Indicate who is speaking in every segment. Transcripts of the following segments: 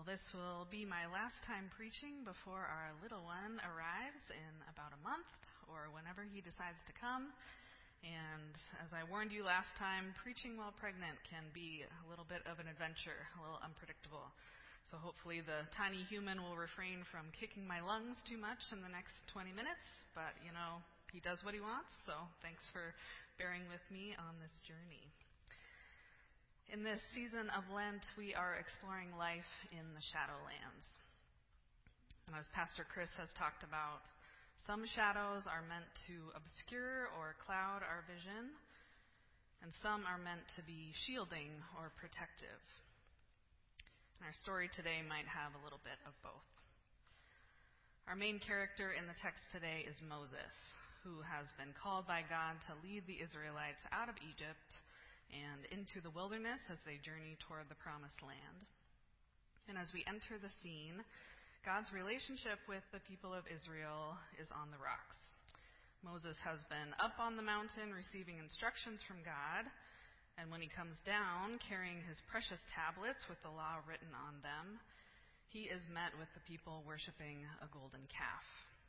Speaker 1: This will be my last time preaching before our little one arrives in about a month or whenever he decides to come. And as I warned you last time, preaching while pregnant can be a little bit of an adventure, a little unpredictable. So hopefully the tiny human will refrain from kicking my lungs too much in the next 20 minutes. But, he does what he wants, so thanks for bearing with me on this journey. In this season of Lent, we are exploring life in the Shadowlands. And as Pastor Chris has talked about, some shadows are meant to obscure or cloud our vision, and some are meant to be shielding or protective. And our story today might have a little bit of both. Our main character in the text today is Moses, who has been called by God to lead the Israelites out of Egypt and into the wilderness as they journey toward the promised land. And as we enter the scene, God's relationship with the people of Israel is on the rocks. Moses has been up on the mountain receiving instructions from God, and when he comes down carrying his precious tablets with the law written on them, he is met with the people worshiping a golden calf.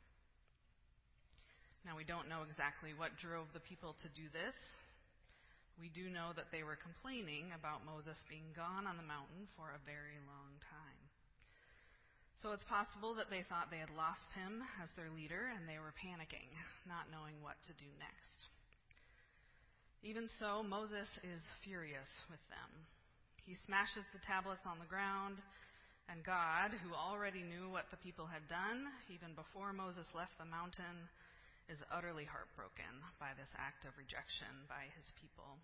Speaker 1: Now, we don't know exactly what drove the people to do this. We do know that they were complaining about Moses being gone on the mountain for a very long time. So it's possible that they thought they had lost him as their leader and they were panicking, not knowing what to do next. Even so, Moses is furious with them. He smashes the tablets on the ground, and God, who already knew what the people had done, even before Moses left the mountain, is utterly heartbroken by this act of rejection by his people.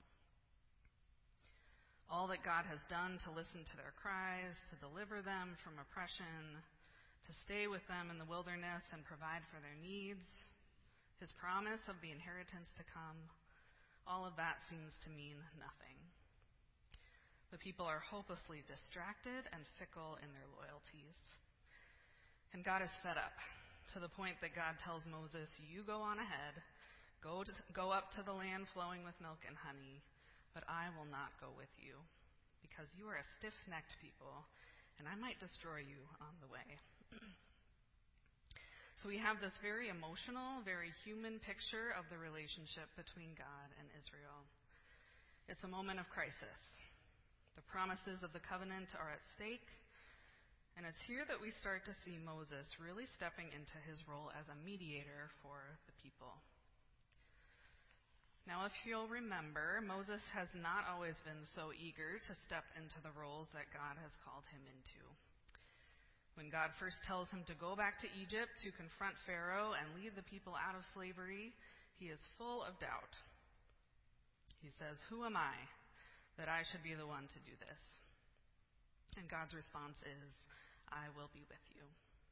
Speaker 1: All that God has done to listen to their cries, to deliver them from oppression, to stay with them in the wilderness and provide for their needs, his promise of the inheritance to come, all of that seems to mean nothing. The people are hopelessly distracted and fickle in their loyalties. And God is fed up, to the point that God tells Moses, "You go on ahead, go up to the land flowing with milk and honey, but I will not go with you, because you are a stiff-necked people, and I might destroy you on the way." So we have this very emotional, very human picture of the relationship between God and Israel. It's a moment of crisis. The promises of the covenant are at stake, and it's here that we start to see Moses really stepping into his role as a mediator for the people. Now, if you'll remember, Moses has not always been so eager to step into the roles that God has called him into. When God first tells him to go back to Egypt to confront Pharaoh and lead the people out of slavery, he is full of doubt. He says, "Who am I that I should be the one to do this?" And God's response is, "I will be with you."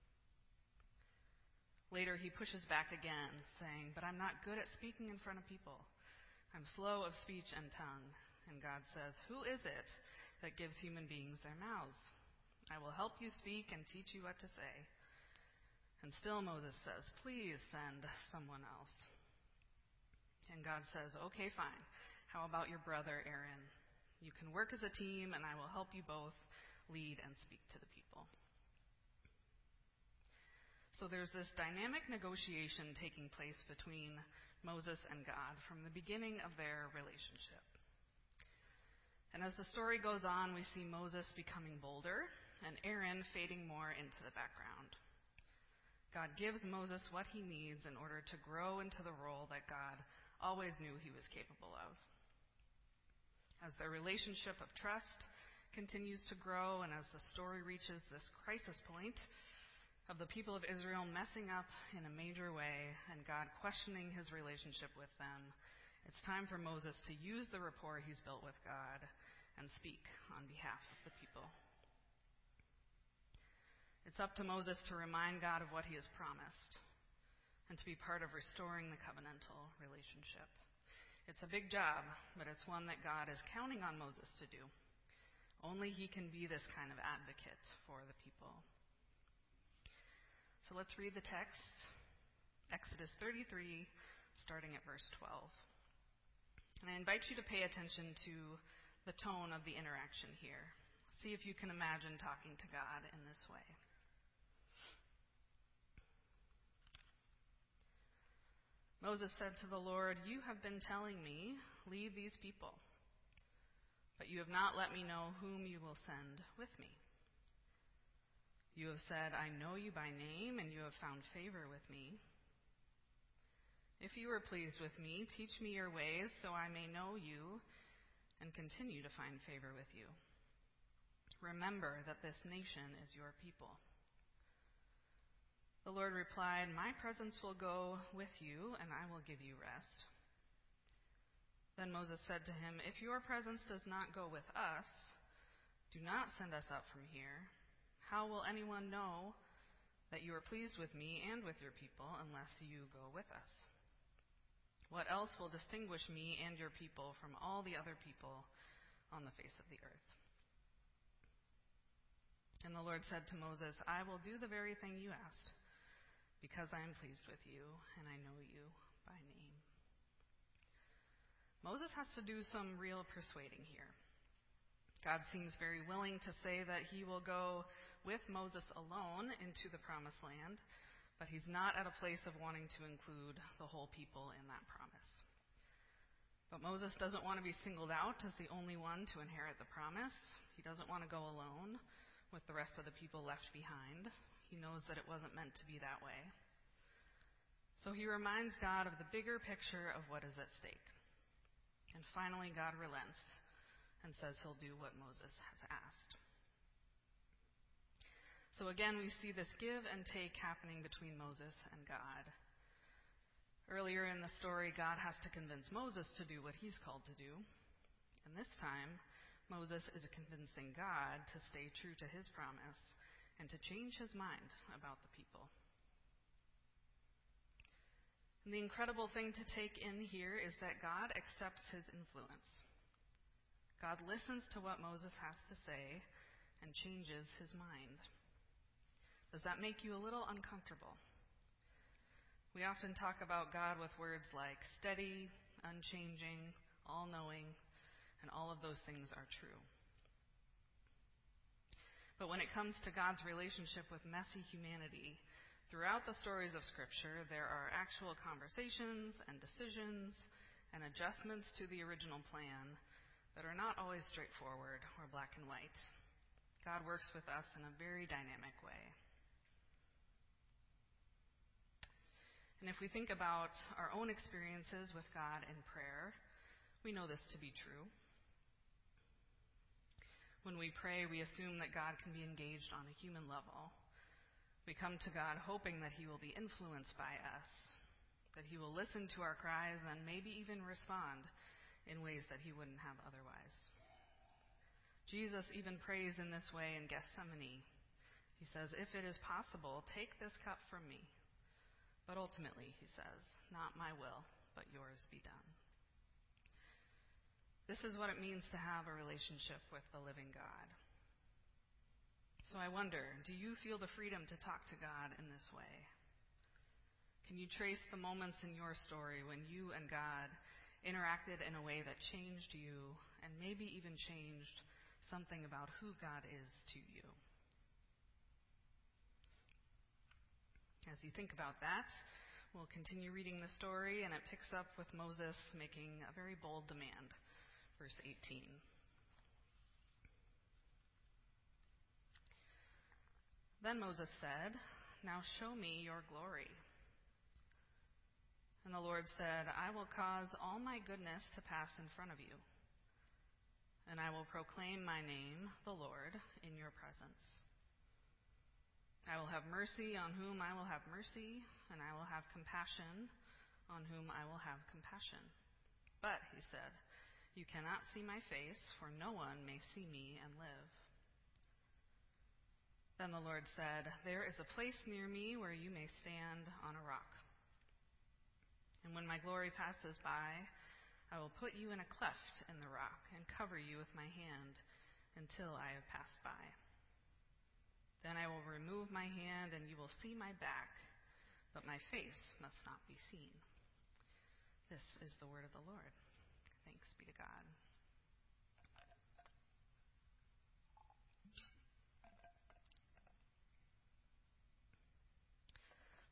Speaker 1: Later, he pushes back again, saying, "But I'm not good at speaking in front of people. I'm slow of speech and tongue." And God says, "Who is it that gives human beings their mouths? I will help you speak and teach you what to say." And still Moses says, "Please send someone else." And God says, "Okay, fine. How about your brother Aaron? You can work as a team, and I will help you both lead and speak to the people." So there's this dynamic negotiation taking place between Moses and God from the beginning of their relationship. And as the story goes on, we see Moses becoming bolder and Aaron fading more into the background. God gives Moses what he needs in order to grow into the role that God always knew he was capable of. As their relationship of trust continues to grow, and as the story reaches this crisis point of the people of Israel messing up in a major way and God questioning his relationship with them, it's time for Moses to use the rapport he's built with God and speak on behalf of the people. It's up to Moses to remind God of what he has promised and to be part of restoring the covenantal relationship. It's a big job, but it's one that God is counting on Moses to do. Only he can be this kind of advocate for the people. So let's read the text, Exodus 33, starting at verse 12. And I invite you to pay attention to the tone of the interaction here. See if you can imagine talking to God in this way. Moses said to the Lord, "You have been telling me, 'Lead these people,' but you have not let me know whom you will send with me. You have said, 'I know you by name, and you have found favor with me.' If you are pleased with me, teach me your ways so I may know you and continue to find favor with you. Remember that this nation is your people." The Lord replied, "My presence will go with you, and I will give you rest." Then Moses said to him, "If your presence does not go with us, do not send us up from here. How will anyone know that you are pleased with me and with your people unless you go with us? What else will distinguish me and your people from all the other people on the face of the earth?" And the Lord said to Moses, "I will do the very thing you asked, because I am pleased with you, and I know you by name." Moses has to do some real persuading here. God seems very willing to say that he will go with Moses alone into the promised land, but he's not at a place of wanting to include the whole people in that promise. But Moses doesn't want to be singled out as the only one to inherit the promise. He doesn't want to go alone with the rest of the people left behind. He knows that it wasn't meant to be that way. So he reminds God of the bigger picture of what is at stake. And finally, God relents and says he'll do what Moses has asked. So again, we see this give and take happening between Moses and God. Earlier in the story, God has to convince Moses to do what he's called to do. And this time, Moses is convincing God to stay true to his promise and to change his mind about the people. And the incredible thing to take in here is that God accepts his influence. God listens to what Moses has to say and changes his mind. Does that make you a little uncomfortable? We often talk about God with words like steady, unchanging, all-knowing, and all of those things are true. But when it comes to God's relationship with messy humanity, throughout the stories of Scripture, there are actual conversations and decisions and adjustments to the original plan that are not always straightforward or black and white. God works with us in a very dynamic way. And if we think about our own experiences with God in prayer, we know this to be true. When we pray, we assume that God can be engaged on a human level. We come to God hoping that he will be influenced by us, that he will listen to our cries and maybe even respond in ways that he wouldn't have otherwise. Jesus even prays in this way in Gethsemane. He says, "If it is possible, take this cup from me. But ultimately," he says, "not my will, but yours be done." This is what it means to have a relationship with the living God. So I wonder, do you feel the freedom to talk to God in this way? Can you trace the moments in your story when you and God interacted in a way that changed you and maybe even changed something about who God is to you? As you think about that, we'll continue reading the story, and it picks up with Moses making a very bold demand. Verse 18. Then Moses said, "Now show me your glory." And the Lord said, "I will cause all my goodness to pass in front of you, and I will proclaim my name, the Lord, in your presence. I will have mercy on whom I will have mercy, and I will have compassion on whom I will have compassion. But," he said, "you cannot see my face, for no one may see me and live." Then the Lord said, "There is a place near me where you may stand on a rock. And when my glory passes by, I will put you in a cleft in the rock and cover you with my hand until I have passed by. Then I will remove my hand and you will see my back, but my face must not be seen." This is the word of the Lord. Thanks be to God.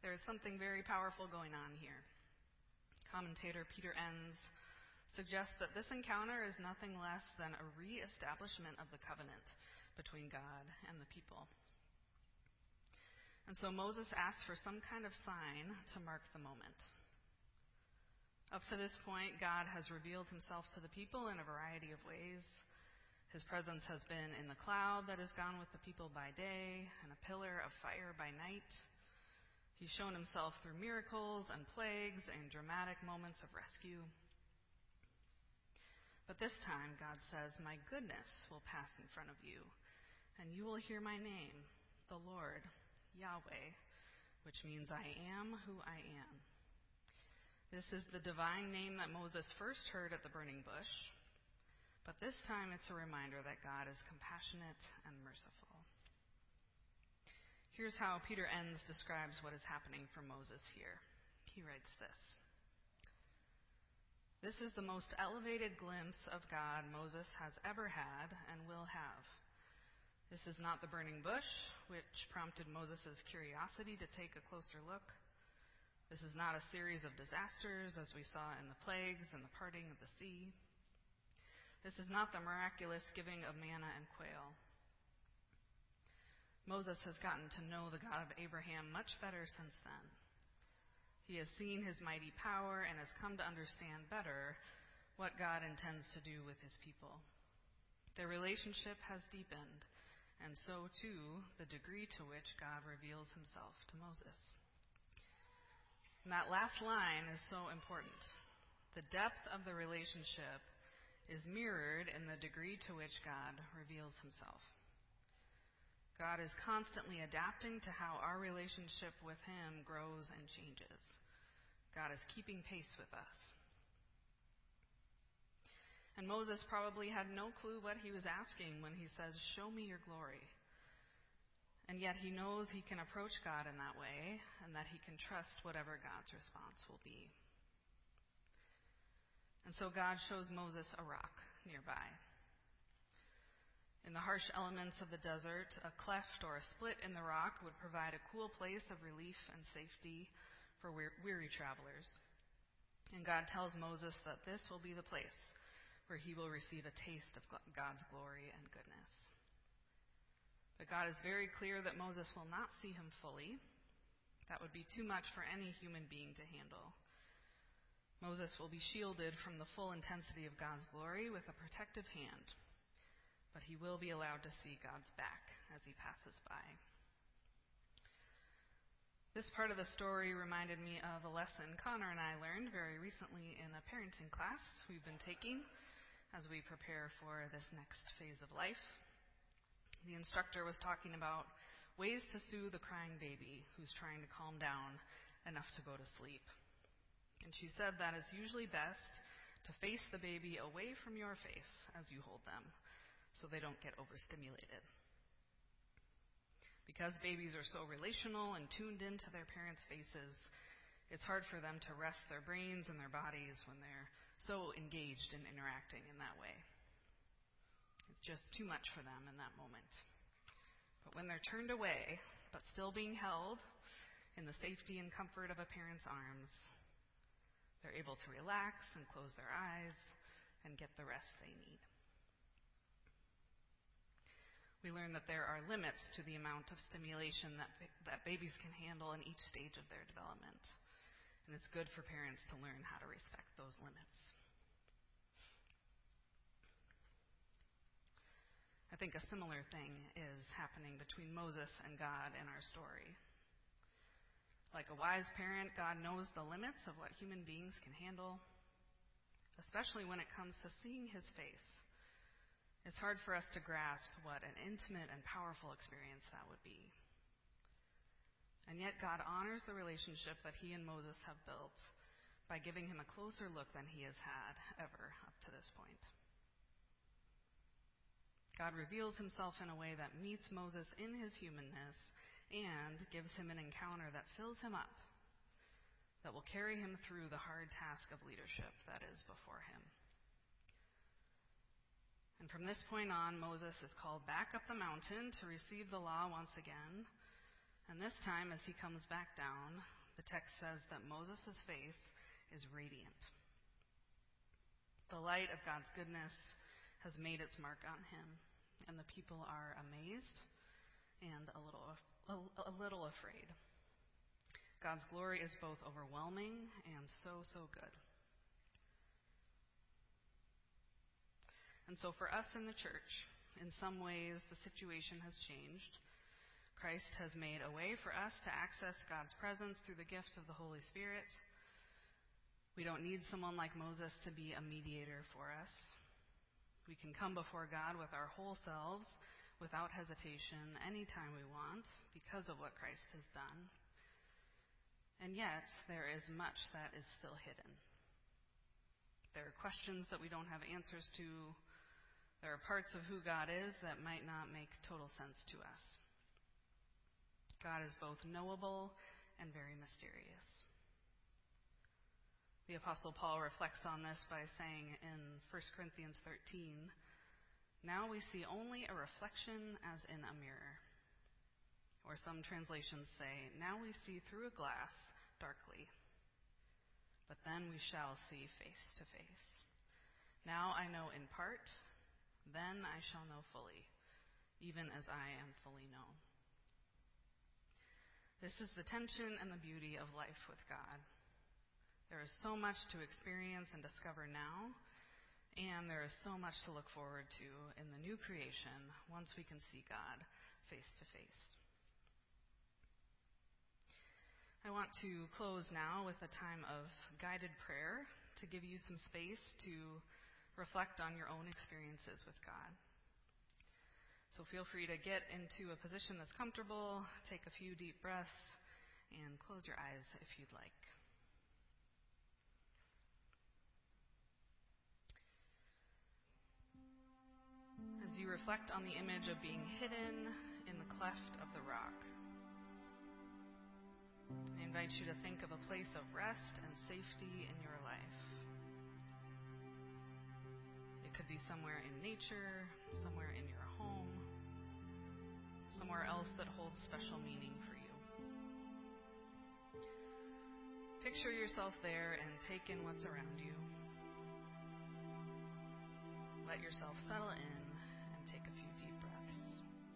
Speaker 1: There is something very powerful going on here. Commentator Peter Enns suggests that this encounter is nothing less than a re-establishment of the covenant between God and the people. And so Moses asks for some kind of sign to mark the moment. Up to this point, God has revealed himself to the people in a variety of ways. His presence has been in the cloud that has gone with the people by day and a pillar of fire by night. He's shown himself through miracles and plagues and dramatic moments of rescue. But this time, God says, "My goodness will pass in front of you, and you will hear my name, the Lord, Yahweh," which means I am who I am. This is the divine name that Moses first heard at the burning bush, but this time it's a reminder that God is compassionate and merciful. Here's how Peter Enns describes what is happening for Moses here. He writes this: "This is the most elevated glimpse of God Moses has ever had and will have. This is not the burning bush, which prompted Moses' curiosity to take a closer look. This is not a series of disasters, as we saw in the plagues and the parting of the sea. This is not the miraculous giving of manna and quail. Moses has gotten to know the God of Abraham much better since then. He has seen his mighty power and has come to understand better what God intends to do with his people. Their relationship has deepened, and so too the degree to which God reveals himself to Moses." And that last line is so important. The depth of the relationship is mirrored in the degree to which God reveals himself. God is constantly adapting to how our relationship with him grows and changes. God is keeping pace with us. And Moses probably had no clue what he was asking when he says, "Show me your glory." And yet he knows he can approach God in that way and that he can trust whatever God's response will be. And so God shows Moses a rock nearby. In the harsh elements of the desert, a cleft or a split in the rock would provide a cool place of relief and safety for weary travelers. And God tells Moses that this will be the place where he will receive a taste of God's glory and goodness. But God is very clear that Moses will not see him fully. That would be too much for any human being to handle. Moses will be shielded from the full intensity of God's glory with a protective hand, but he will be allowed to see God's back as he passes by. This part of the story reminded me of a lesson Connor and I learned very recently in a parenting class we've been taking as we prepare for this next phase of life. The instructor was talking about ways to soothe a crying baby who's trying to calm down enough to go to sleep. And she said that it's usually best to face the baby away from your face as you hold them, so they don't get overstimulated. Because babies are so relational and tuned into their parents' faces, it's hard for them to rest their brains and their bodies when they're so engaged in interacting in that way. It's just too much for them in that moment. But when they're turned away, but still being held in the safety and comfort of a parent's arms, they're able to relax and close their eyes and get the rest they need. We learn that there are limits to the amount of stimulation that babies can handle in each stage of their development. And it's good for parents to learn how to respect those limits. I think a similar thing is happening between Moses and God in our story. Like a wise parent, God knows the limits of what human beings can handle, especially when it comes to seeing his face. It's hard for us to grasp what an intimate and powerful experience that would be. And yet God honors the relationship that he and Moses have built by giving him a closer look than he has had ever up to this point. God reveals himself in a way that meets Moses in his humanness and gives him an encounter that fills him up, that will carry him through the hard task of leadership that is before him. And from this point on, Moses is called back up the mountain to receive the law once again, And this time, as he comes back down, the text says that Moses' face is radiant. The light of God's goodness has made its mark on him, and the people are amazed and a little afraid. God's glory is both overwhelming and so good. And so for us in the church, in some ways the situation has changed. Christ has made a way for us to access God's presence through the gift of the Holy Spirit. We don't need someone like Moses to be a mediator for us. We can come before God with our whole selves, without hesitation, anytime we want, because of what Christ has done. And yet, there is much that is still hidden. There are questions that we don't have answers to. There are parts of who God is that might not make total sense to us. God is both knowable and very mysterious. The Apostle Paul reflects on this by saying in 1 Corinthians 13, "Now we see only a reflection as in a mirror." Or some translations say, "Now we see through a glass darkly, but then we shall see face to face. Now I know in part, then I shall know fully, even as I am fully known." This is the tension and the beauty of life with God. There is so much to experience and discover now, and there is so much to look forward to in the new creation once we can see God face to face. I want to close now with a time of guided prayer to give you some space to reflect on your own experiences with God. So feel free to get into a position that's comfortable, take a few deep breaths, and close your eyes if you'd like. As you reflect on the image of being hidden in the cleft of the rock, I invite you to think of a place of rest and safety in your life. It could be somewhere in nature, somewhere in your home, somewhere else that holds special meaning for you. Picture yourself there and take in what's around you. Let yourself settle in and take a few deep breaths.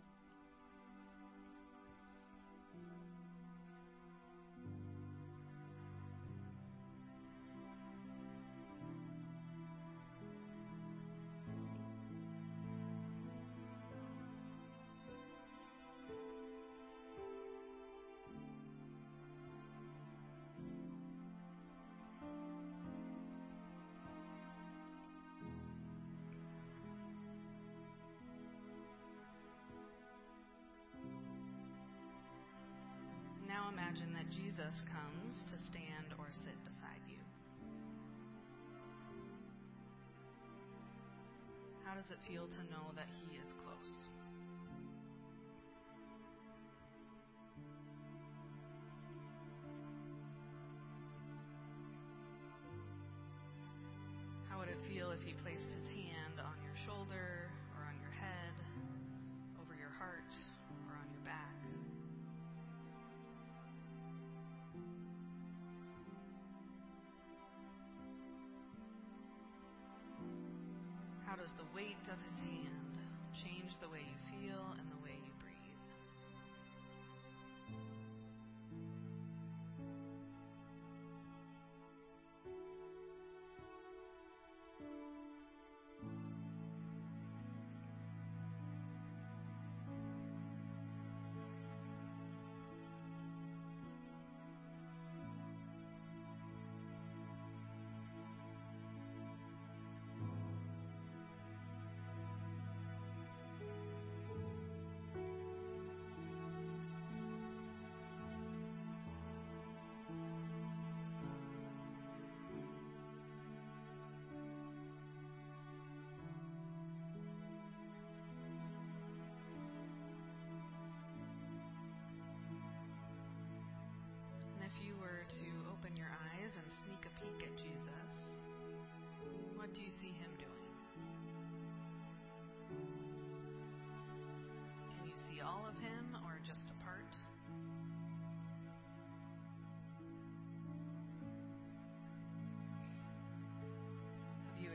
Speaker 1: Now imagine that Jesus comes to stand or sit beside you. How does it feel to know that He is close? How would it feel if He placed His hand on your shoulder or on your head, over your heart or on your back? How does the weight of His hand change the way you feel and the way you breathe?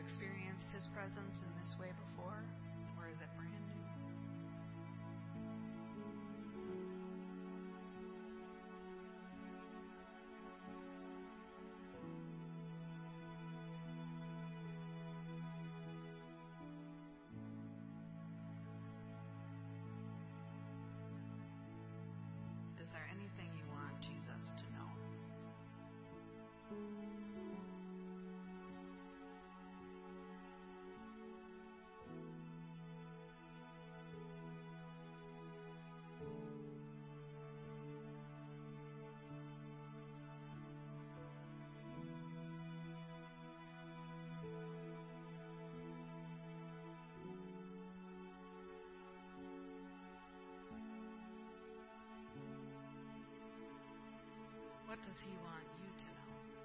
Speaker 1: experienced His presence in this way before, or is it brand new? Is there anything you want Jesus to know? What does He want you to know?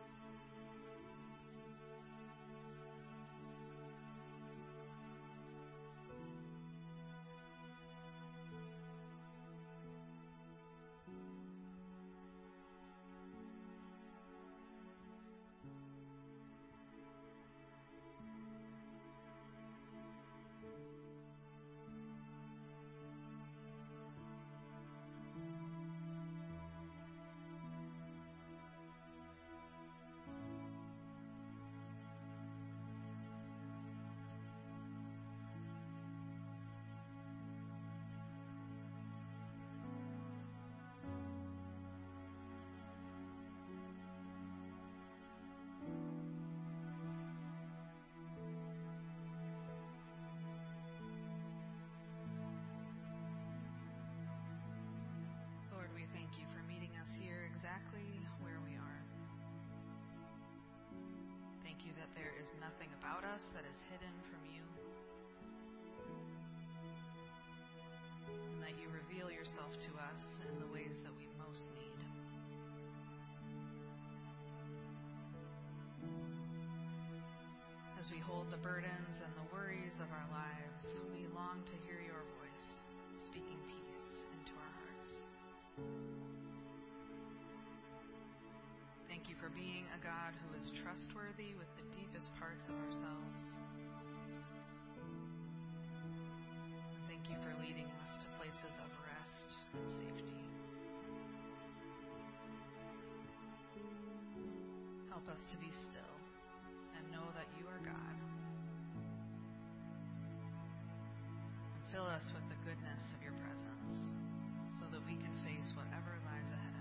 Speaker 1: Lord, we thank you for meeting us here exactly where we are. Thank you that there is nothing about us that is hidden from you, and that you reveal yourself to us in the ways that we most need. As we hold the burdens and the worries of our lives, we long to hear your voice, speaking peace into our hearts. Thank you for being a God who is trustworthy with the deepest parts of ourselves. Thank you for leading us to places of rest and safety. Help us to be still and know that you are God. And fill us with the goodness of your presence so that we can face whatever lies ahead.